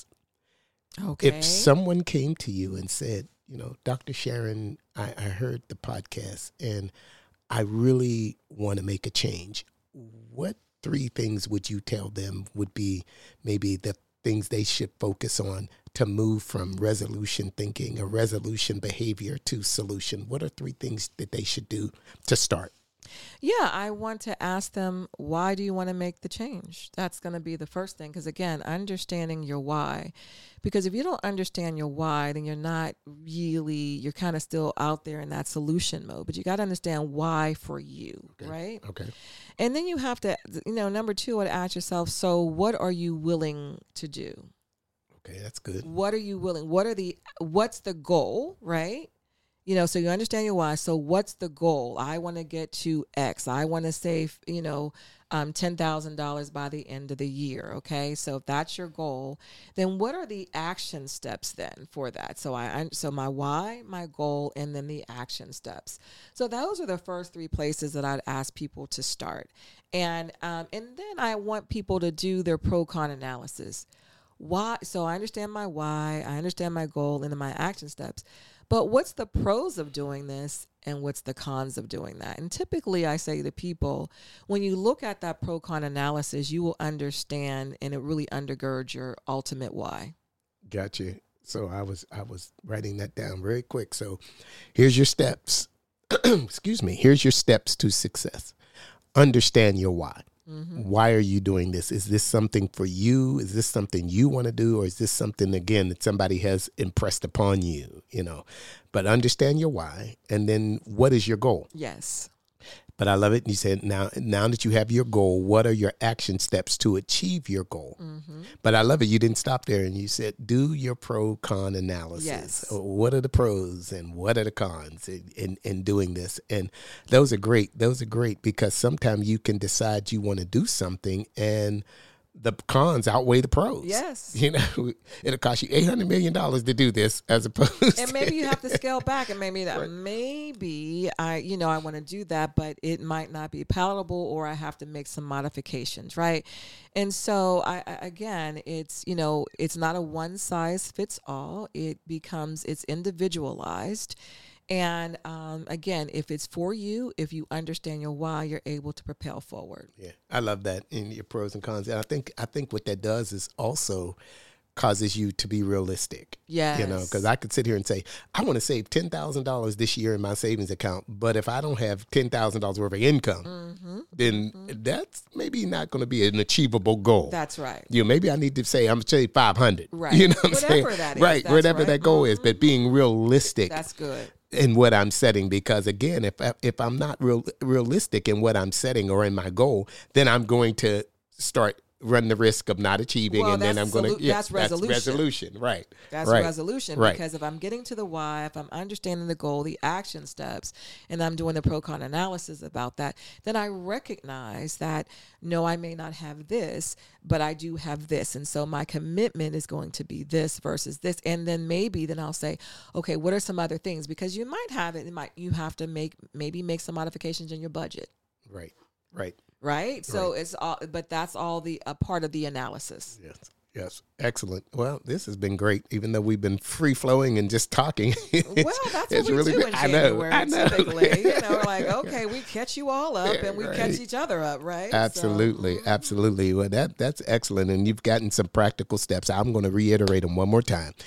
Okay. If someone came to you and said, you know, Doctor Sharon, I, I heard the podcast and I really want to make a change, what three things would you tell them would be maybe the things they should focus on to move from resolution thinking or resolution behavior to solution? What are three things that they should do to start? Yeah, I want to ask them, why do you want to make the change? That's going to be the first thing. Because again, understanding your why. Because if you don't understand your why, then you're not really, you're kind of still out there in that solution mode. But you got to understand why for you, Okay. right? Okay. And then you have to, you know, number two, I'd ask yourself, so what are you willing to do? Okay, that's good. What are you willing? What are the, what's the goal, right? You know, so you understand your why. So what's the goal? I want to get to X. I want to save, you know, um, ten thousand dollars by the end of the year. Okay. So if that's your goal, then what are the action steps then for that? So I, so my why, my goal, and then the action steps. So those are the first three places that I'd ask people to start. And, um, and then I want people to do their pro-con analysis. Why? So I understand my why, I understand my goal, and then my action steps. But what's the pros of doing this and what's the cons of doing that? And typically I say to people, when you look at that pro-con analysis, you will understand and it really undergirds your ultimate why. Gotcha. So I was I was writing that down very quick. So here's your steps. Excuse me. Here's your steps to success. Understand your why. Mm-hmm. Why are you doing this? Is this something for you? Is this something you want to do? Or is this something, again, that somebody has impressed upon you, you know? But understand your why. And then what is your goal? Yes. But I love it. You said, now, now that you have your goal, what are your action steps to achieve your goal? Mm-hmm. But I love it. You didn't stop there and you said, do your pro-con analysis. Yes. What are the pros and what are the cons in, in, in doing this? And those are great. Those are great because sometimes you can decide you want to do something and the cons outweigh the pros. Yes. You know, it'll cost you eight hundred million dollars to do this as opposed and maybe you have to scale back and maybe that right. maybe I, you know, I want to do that, but it might not be palatable or I have to make some modifications. Right. And so I, I again, it's, you know, it's not a one size fits all. It becomes, it's individualized. And um, again, if it's for you, if you understand your why, you're able to propel forward. Yeah, I love that in your pros and cons. And I think I think what that does is also causes you to be realistic. Yes. You know, because I could sit here and say, I want to save ten thousand dollars this year in my savings account. But if I don't have ten thousand dollars worth of income, mm-hmm. then mm-hmm. that's maybe not going to be an achievable goal. That's right. You know, maybe I need to say, I'm going to save five hundred. Right. You know what I'm whatever saying? That is. Right. That's whatever right. that goal mm-hmm. is, but being realistic. That's good. In what I'm setting, because again, if I, if I'm not real realistic in what I'm setting or in my goal, then I'm going to start run the risk of not achieving, well, and then I'm going to yeah, that's resolution. That's resolution, right? That's right. resolution right. because if I'm getting to the why, if I'm understanding the goal, the action steps, and I'm doing the pro-con analysis about that, then I recognize that no, I may not have this, but I do have this, and so my commitment is going to be this versus this, and then maybe then I'll say, okay, what are some other things? Because you might have it, it might you have to make maybe make some modifications in your budget. Right. Right. Right. So right. it's all, but that's all the a part of the analysis. Yes. Yes. Excellent. Well, this has been great, even though we've been free flowing and just talking. Well, that's what we really do been, in January. I know. I know. Typically, you know, we're like, okay, we catch you all up and we right. catch each other up, right? Absolutely. So. Absolutely. Well, that that's excellent. And you've gotten some practical steps. I'm going to reiterate them one more time.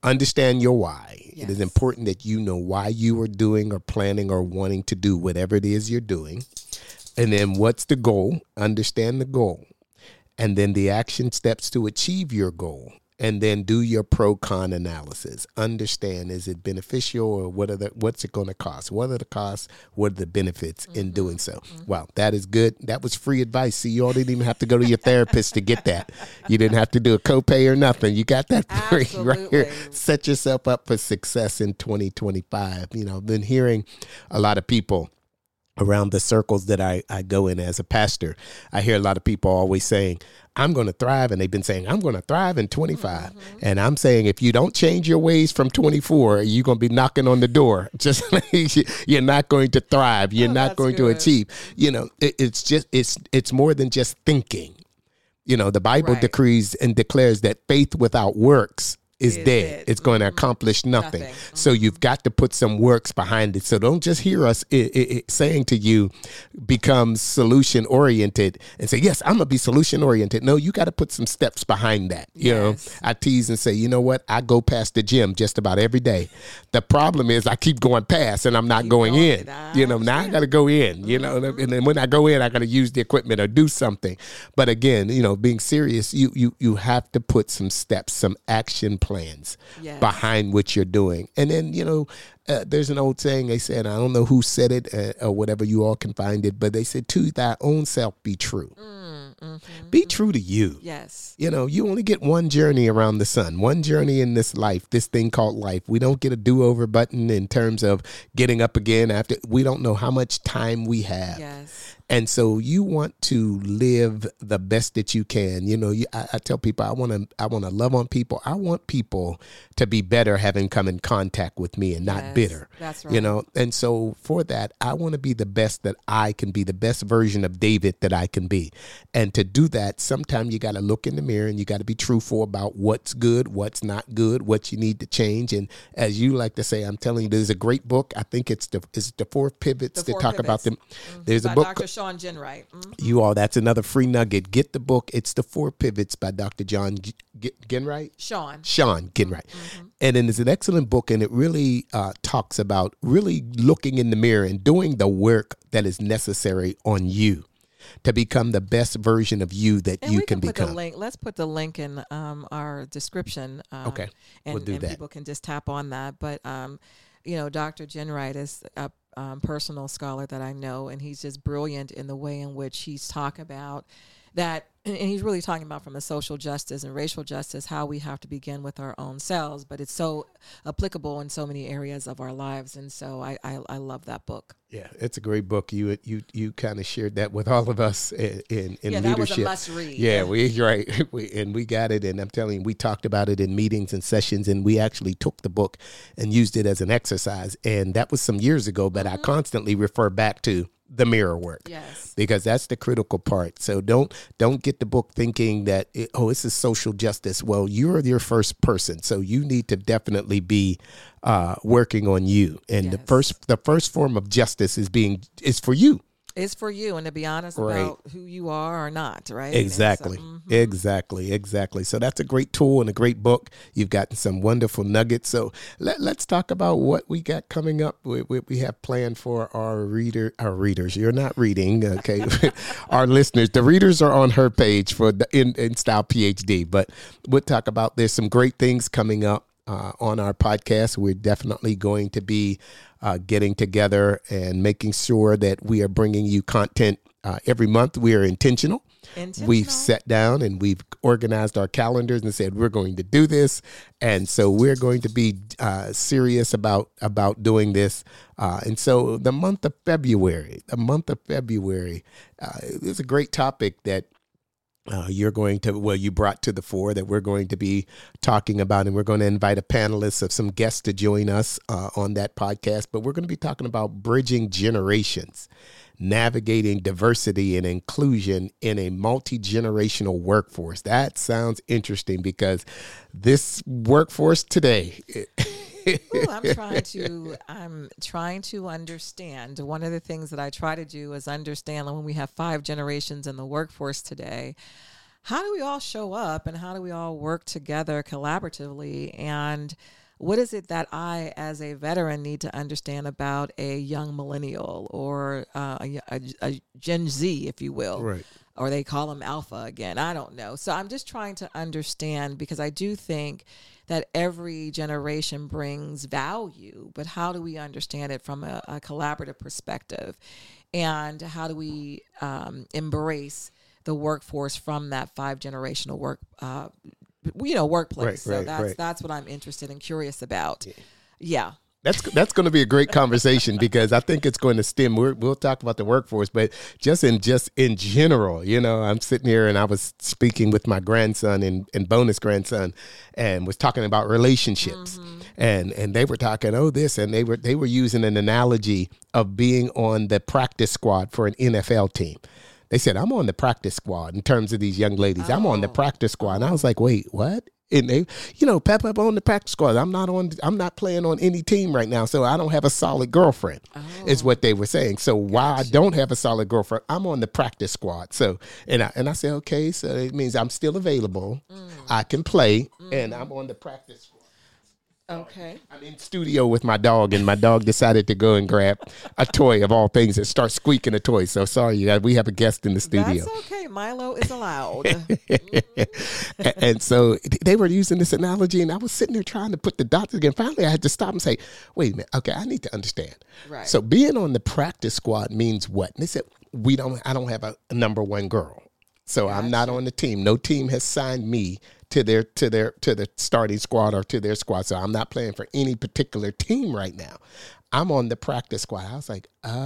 Understand your why. Yes. It is important that you know why you are doing or planning or wanting to do whatever it is you're doing. And then what's the goal? Understand the goal. And then the action steps to achieve your goal. And then do your pro-con analysis. Understand, is it beneficial or what are the, what's it going to cost? What are the costs? What are the benefits mm-hmm. in doing so? Mm-hmm. Wow, that is good. That was free advice. See, you all didn't even have to go to your therapist to get that. You didn't have to do a copay or nothing. You got that free right here. Set yourself up for success in twenty twenty-five. You know, I've been hearing a lot of people around the circles that I, I go in as a pastor. I hear a lot of people always saying, I'm going to thrive. And they've been saying, I'm going to thrive in twenty-five. Mm-hmm. And I'm saying, if you don't change your ways from twenty-four, you're going to be knocking on the door. Just you're not going to thrive. You're oh, not going good. to achieve. You know, it, it's just, it's, it's more than just thinking. You know, the Bible right. decrees and declares that faith without works is dead. dead. It's going to accomplish nothing. nothing. Mm-hmm. So you've got to put some works behind it. So don't just hear us it, it, it saying to you, become solution oriented and say, yes, I'm going to be solution oriented. No, you got to put some steps behind that. You yes. know, I tease and say, you know what? I go past the gym just about every day. The problem is I keep going past and I'm not keep going, going in. You know, now I got to go in, you mm-hmm. know, and then when I go in, I got to use the equipment or do something. But again, you know, being serious, you, you, you have to put some steps, some action plans. plans yes. behind what you're doing. And then, you know, uh, there's an old saying, they said, I don't know who said it uh, or whatever, you all can find it, but they said, to thy own self be true. Mm, mm-hmm, be mm-hmm. true to you. Yes. You know, you only get one journey around the sun, one journey in this life, this thing called life. We don't get a do-over button in terms of getting up again after. We don't know how much time we have. Yes. And so you want to live the best that you can. You know, you, I, I tell people, I want to I want to love on people. I want people to be better having come in contact with me and not yes, bitter. That's right. You know, and so for that, I want to be the best that I can be, the best version of David that I can be. And to do that, sometimes you got to look in the mirror and you got to be truthful about what's good, what's not good, what you need to change. And as you like to say, I'm telling you, there's a great book. I think it's the it's the four pivots the that four talk pivots. about them. Mm-hmm. There's by a book. Doctor Sean Ginwright. Mm-hmm. You all, that's another free nugget. Get the book. It's the Four Pivots by Doctor John G- G- Ginwright. Sean. Sean Ginwright. Mm-hmm. And then it's an excellent book, and it really uh, talks about really looking in the mirror and doing the work that is necessary on you to become the best version of you that and you we can, can put become. The link, let's put the link in um, our description. Um, okay, and, we'll do and that. People can just tap on that. But, um, you know, Doctor Ginwright is a um, personal scholar that I know, and he's just brilliant in the way in which he's talking about that. And he's really talking about from a social justice and racial justice, how we have to begin with our own selves. But it's so applicable in so many areas of our lives. And so I, I, I love that book. Yeah, it's a great book. You you you kind of shared that with all of us in, in, in yeah, leadership. That was a must read. Yeah, we right. We, and we got it. And I'm telling you, we talked about it in meetings and sessions, and we actually took the book and used it as an exercise. And that was some years ago, but mm-hmm. I constantly refer back to the mirror work. Yes. Because that's the critical part. So don't don't get the book thinking that, it, oh, this is social justice. Well, you're your first person. So you need to definitely be uh, working on you. And yes. the first the first form of justice is being is for you. It's for you, and to be honest right. about who you are or not, right? Exactly, so, mm-hmm. exactly, exactly. So that's a great tool and a great book. You've gotten some wonderful nuggets. So let, let's talk about what we got coming up. We, we, we have planned for our reader, our readers. You're not reading, okay? Our listeners. The readers are on her page for the in, in Style PhD. But we'll talk about. There's some great things coming up uh, on our podcast. We're definitely going to be Uh, getting together and making sure that we are bringing you content uh, every month. We are intentional. intentional. We've sat down and we've organized our calendars and said, we're going to do this. And so we're going to be uh, serious about, about doing this. Uh, and so the month of February, the month of February, uh, is a great topic that Uh, you're going to, well, you brought to the fore that we're going to be talking about, and we're going to invite a panelist of some guests to join us uh, on that podcast. But we're going to be talking about bridging generations, navigating diversity and inclusion in a multi-generational workforce. That sounds interesting because this workforce today. Ooh, I'm trying to I'm trying to understand. One of the things that I try to do is understand when we have five generations in the workforce today, how do we all show up and how do we all work together collaboratively? And what is it that I, as a veteran, need to understand about a young millennial or uh, a, a, a Gen Z, if you will? Right. Or they call them alpha again. I don't know. So I'm just trying to understand, because I do think that every generation brings value, but how do we understand it from a, a collaborative perspective? And how do we um, embrace the workforce from that five generational work uh, you know, workplace. Right, so right, that's right. that's what I'm interested and curious about. Yeah. yeah. That's that's going to be a great conversation because I think it's going to stem. We're, we'll talk about the workforce, but just in just in general, you know, I'm sitting here and I was speaking with my grandson and, and bonus grandson, and was talking about relationships, mm-hmm. and and they were talking oh this, and they were they were using an analogy of being on the practice squad for an N F L team. They said, I'm on the practice squad in terms of these young ladies. Oh. I'm on the practice squad. And I was like, wait, what? And they, you know, pep up on the practice squad. I'm not on, I'm not playing on any team right now. So I don't have a solid girlfriend, oh. is what they were saying. So gotcha. While I don't have a solid girlfriend, I'm on the practice squad. So, and I, and I said, okay, so it means I'm still available. Mm. I can play mm. and I'm on the practice squad. Okay. I'm in studio with my dog, and my dog decided to go and grab a toy of all things and start squeaking a toy. So sorry, you guys, we have a guest in the studio. That's okay. Milo is allowed. and, and so they were using this analogy, and I was sitting there trying to put the dots again. Finally, I had to stop and say, wait a minute. Okay, I need to understand. Right. So being on the practice squad means what? And they said, we don't, I don't have a, a number one girl. So gotcha. I'm not on the team. No team has signed me to their to their to the starting squad or to their squad. So I'm not playing for any particular team right now. I'm on the practice squad. I was like,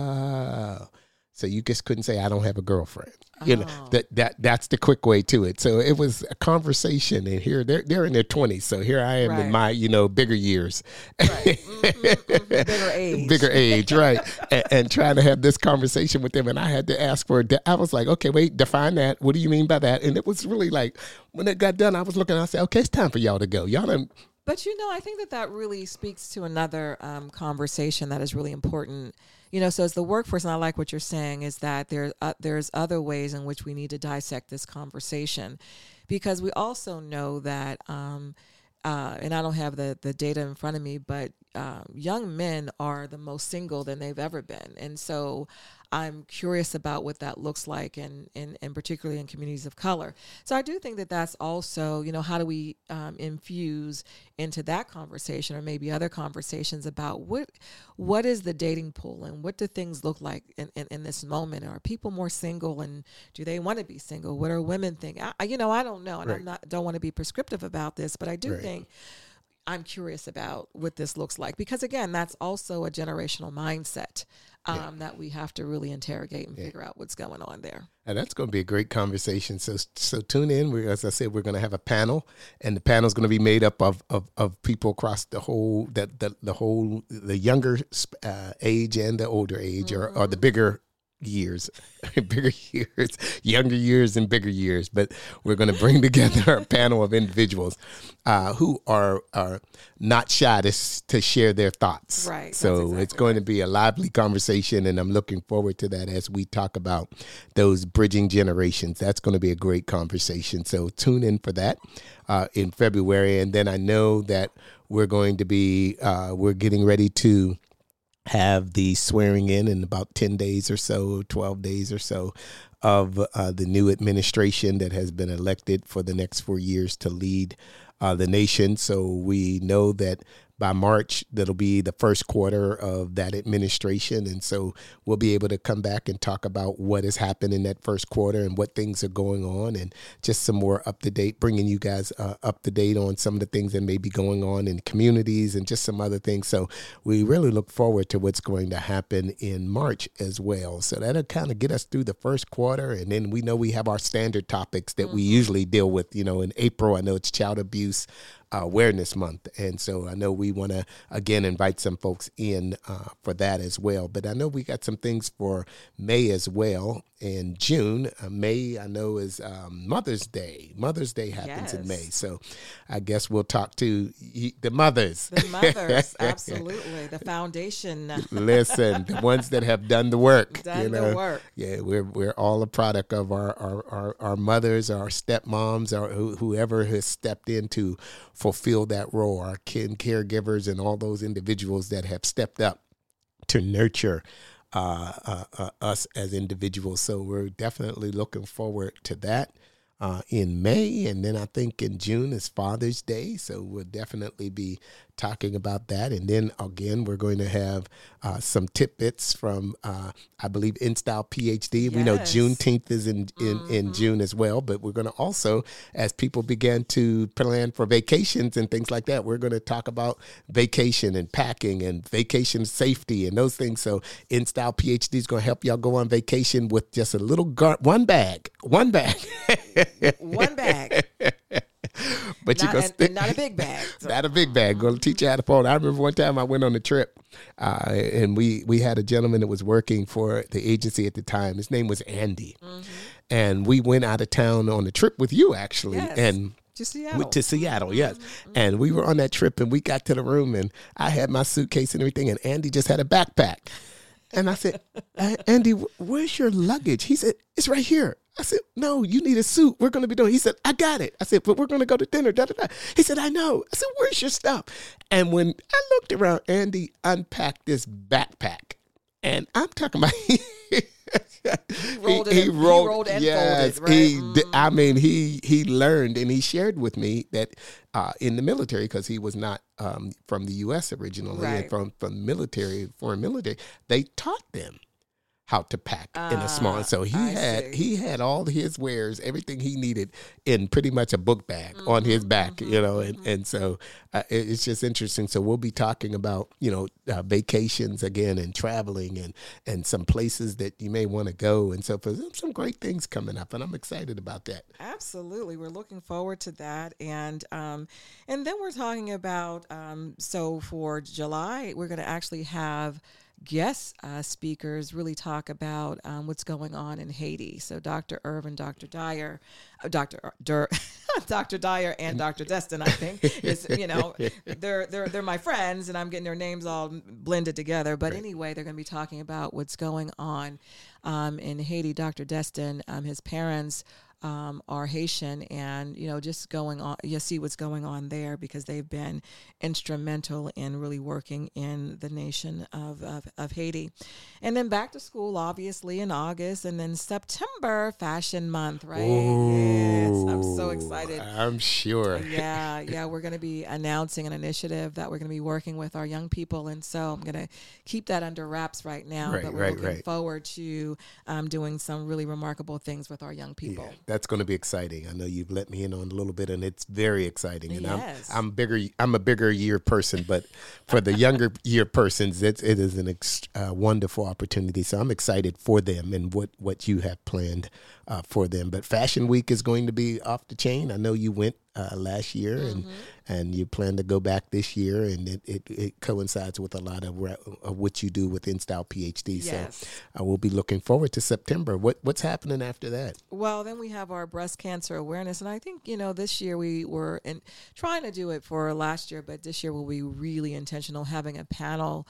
oh. So you just couldn't say I don't have a girlfriend. You oh. know, that that that's the quick way to it. So it was a conversation, and here they're they're in their twenties. So here I am right. in my, you know, bigger years. Right. Mm-hmm, mm-hmm. Bigger age. Bigger age, right. and, and trying to have this conversation with them. And I had to ask for I was like, okay, wait, define that. What do you mean by that? And it was really like, when it got done, I was looking, I said, okay, it's time for y'all to go. Y'all done. But, you know, I think that that really speaks to another um, conversation that is really important. You know, so as the workforce, and I like what you're saying, is that there, uh, there's other ways in which we need to dissect this conversation, because we also know that, um, uh, and I don't have the, the data in front of me, but uh, young men are the most single than they've ever been. And so I'm curious about what that looks like, and, and, and particularly in communities of color. So I do think that that's also, you know, how do we um, infuse into that conversation, or maybe other conversations about what what is the dating pool, and what do things look like in, in, in this moment? Are people more single, and do they want to be single? What are women think? I, you know, I don't know, and right. I'm not don't want to be prescriptive about this, but I do right. think I'm curious about what this looks like, because again, that's also a generational mindset um, yeah. that we have to really interrogate and yeah. figure out what's going on there. And that's going to be a great conversation. So, so tune in. We, as I said, we're going to have a panel, and the panel is going to be made up of, of, of people across the whole, that the, the whole, the younger uh, age and the older age, mm-hmm. or, or the bigger years, bigger years, younger years and bigger years. But we're going to bring together a panel of individuals uh, who are are not shy to, to share their thoughts. Right. So exactly it's going right. to be a lively conversation, and I'm looking forward to that as we talk about those bridging generations. That's going to be a great conversation. So tune in for that uh, in February. And then I know that we're going to be, uh, we're getting ready to have the swearing in in about ten days or so, twelve days or so, of uh, the new administration that has been elected for the next four years to lead uh, the nation. So we know that by March, that'll be the first quarter of that administration. And so we'll be able to come back and talk about what has happened in that first quarter and what things are going on, and just some more up to date, bringing you guys uh, up to date on some of the things that may be going on in communities and just some other things. So we really look forward to what's going to happen in March as well. So that'll kind of get us through the first quarter. And then we know we have our standard topics that mm-hmm. we usually deal with. You know, in April, I know it's Child Abuse Uh, Awareness Month. And so I know we want to, again, invite some folks in uh, for that as well. But I know we got some things for May as well. in June. Uh, May, I know, is um, Mother's Day. Mother's Day happens Yes. in May. So I guess we'll talk to y- the mothers. The mothers, absolutely. The foundation. Listen, the ones that have done the work. Done you know? the work. Yeah, we're we're all a product of our our, our, our mothers, our stepmoms, or who, whoever has stepped in to fulfill that role, our kin caregivers and all those individuals that have stepped up to nurture uh, uh, uh, us as individuals. So we're definitely looking forward to that. Uh, in May, and then I think in June is Father's Day, so we'll definitely be talking about that. And then again, we're going to have uh, some tidbits from, uh, I believe, InStyle PhD. We know Yes. Juneteenth is in, in, Mm-hmm. in June as well, but we're going to also, as people begin to plan for vacations and things like that, we're going to talk about vacation and packing and vacation safety and those things. So InStyle PhD is going to help y'all go on vacation with just a little gar- one bag, one bag. One bag. But you Not, go and, stick, and not a big bag. So- not a big bag. Going to teach you how to fold. I remember one time I went on a trip, uh, and we we had a gentleman that was working for the agency at the time. His name was Andy, Mhm. and we went out of town on a trip with you actually, Yes. and. To Seattle. Went to Seattle, yes. And we were on that trip, and we got to the room, and I had my suitcase and everything, and Andy just had a backpack. And I said, "Uh, Andy, wh- where's your luggage?" He said, "It's right here." I said, "No, you need a suit. We're going to be doing." He said, "I got it." I said, "But we're going to go to dinner." Da, da, da. He said, "I know." I said, "Where's your stuff?" And when I looked around, Andy unpacked this backpack. And I'm talking about he, rolled it and- he rolled and yes, folded, right? he Mm. di- I mean, he he learned and he shared with me that uh, in the military, because he was not um, from the U S originally, Right. and from from military, foreign military, they taught them how to pack in a small. Ah, So he I had see. he had all his wares, everything he needed in pretty much a book bag on his back, you know, and and so uh, it- it's just interesting. So we'll be talking about you know uh, vacations again and traveling and and some places that you may want to go and so forth. Some great things coming up, and I'm excited about that. Absolutely, we're looking forward to that, and um, and then we're talking about um, so for July, we're going to actually have guest uh, speakers really talk about um, what's going on in Haiti. So Doctor Irvin, Doctor Dyer, uh, Doctor Dur, Doctor Dyer, and Doctor Destin, I think is you know they're they're they're my friends, and I'm getting their names all blended together. But anyway, they're going to be talking about what's going on um, in Haiti. Doctor Destin, um, his parents. Um, are Haitian, and you know, just going on, you see what's going on there because they've been instrumental in really working in the nation of, of of Haiti. And then back to school, obviously in August, and then September, Fashion Month, right? Yes, I'm so excited. I'm sure. Yeah, yeah, we're going to be announcing an initiative that we're going to be working with our young people, and so I'm going to keep that under wraps right now. Right, but we're right, looking right. forward to um, doing some really remarkable things with our young people. Yeah, that's going to be exciting. I know you've let me in on a little bit, and it's very exciting. And Yes. I'm I'm bigger. I'm a bigger year person, but for the younger year persons, it's it is an ex, uh, wonderful opportunity. So I'm excited for them and what what you have planned uh, for them. But Fashion Week is going to be off the chain. I know you went uh, last year, and and you plan to go back this year, and it, it, it coincides with a lot of, ra- of what you do with InStyle PhD. Yes. So I will be looking forward to September. What what's happening after that? Well, then we have our breast cancer awareness, and I think you know this year we were in, trying to do it for last year, but this year we'll be really intentional, having a panel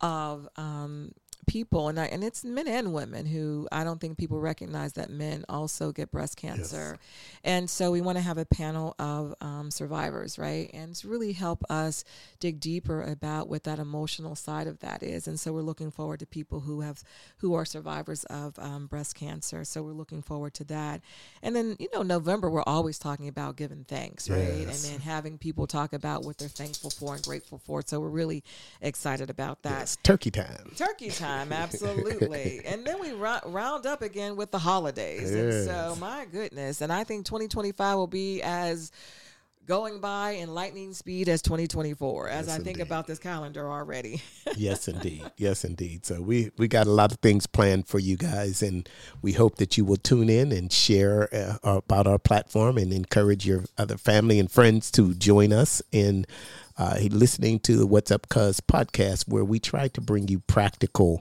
of um, people, and I, and it's men and women who I don't think people recognize that men also get breast cancer, and so we want to have a panel of um, survivors, right, and to really help us dig deeper about what that emotional side of that is, and so we're looking forward to people who have who are survivors of um, breast cancer. So we're looking forward to that, and then you know November we're always talking about giving thanks, right, Yes. and then having people talk about what they're thankful for and grateful for. So we're really excited about that. It's turkey time. Turkey time, absolutely. And then we ro- round up again with the holidays. And so, Yes. my goodness. And I think twenty twenty-five will be as going by in lightning speed as twenty twenty-four, as Yes, I think indeed. about this calendar already. Yes, indeed. Yes, indeed. So we, we got a lot of things planned for you guys, and we hope that you will tune in and share uh, about our platform and encourage your other family and friends to join us in uh, listening to the What's Up Cuz podcast, where we try to bring you practical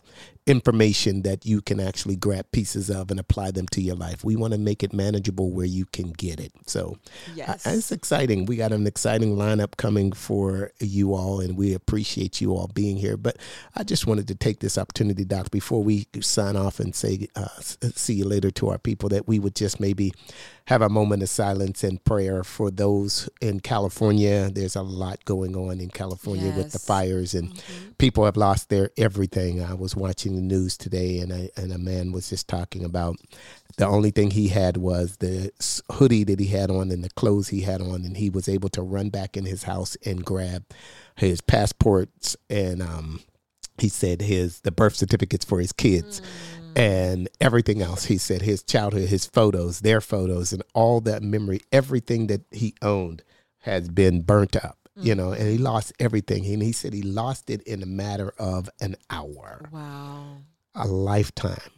information that you can actually grab pieces of and apply them to your life. We want to make it manageable where you can get it. So yes. uh, it's exciting. We got an exciting lineup coming for you all, and we appreciate you all being here. But I just wanted to take this opportunity, Doc, before we sign off and say uh, see you later to our people, that we would just maybe have a moment of silence and prayer for those in California. There's a lot going on in California yes. with the fires, and mm-hmm. people have lost their everything. I was watching the news today, and I, and a man was just talking about the only thing he had was the hoodie that he had on and the clothes he had on, and he was able to run back in his house and grab his passports and um, he said his the birth certificates for his kids. Mm. And everything else. He said his childhood, his photos, their photos, and all that memory, everything that he owned has been burnt up, mm-hmm. you know, and he lost everything. And he said he lost it in a matter of an hour. Wow. A lifetime.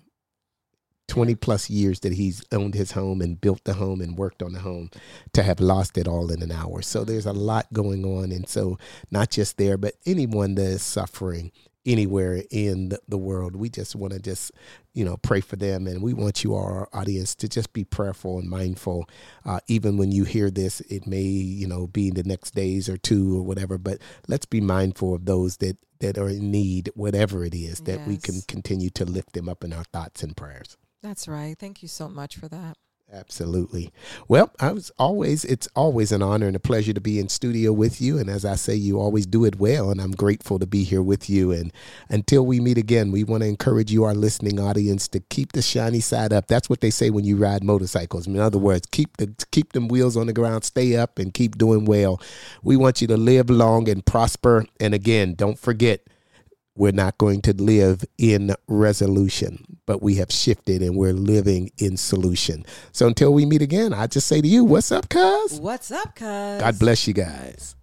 twenty plus years that he's owned his home and built the home and worked on the home, to have lost it all in an hour. So there's a lot going on. And so not just there, but anyone that is suffering anywhere in the world, we just want to just, you know, pray for them. And we want you, our audience, to just be prayerful and mindful. Uh, even when you hear this, it may, you know, be in the next days or two or whatever, but let's be mindful of those that, that are in need, whatever it is, that yes. we can continue to lift them up in our thoughts and prayers. That's right. Thank you so much for that. Absolutely. Well, I was always, it's always an honor and a pleasure to be in studio with you. And as I say, you always do it well. And I'm grateful to be here with you. And until we meet again, we want to encourage you, our listening audience, to keep the shiny side up. That's what they say when you ride motorcycles. In other words, keep the keep them wheels on the ground, stay up, and keep doing well. We want you to live long and prosper. And again, don't forget, we're not going to live in resolution, but we have shifted and we're living in solution. So until we meet again, I just say to you, what's up, cuz? What's up, cuz? God bless you guys.